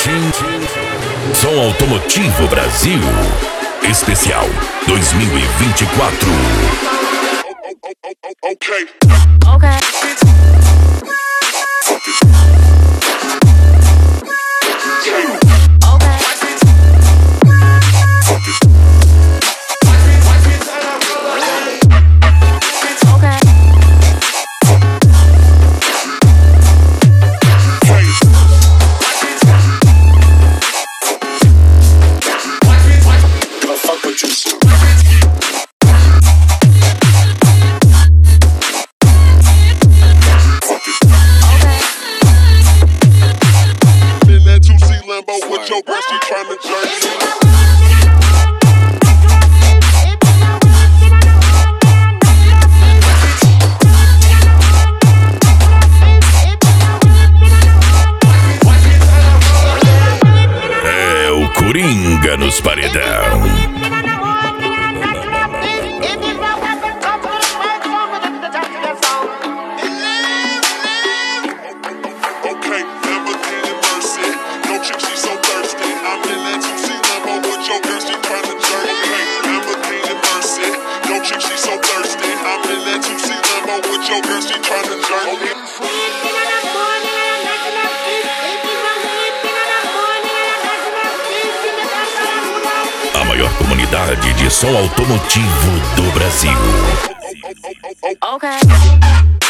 Som Automotivo Brasil. Especial 2024. Okay. With your girl, she tryna jerk me. É o Coringa nos paredão. Your girl, she tryna jerk me. A maior comunidade de som automotivo do Brasil. Okay.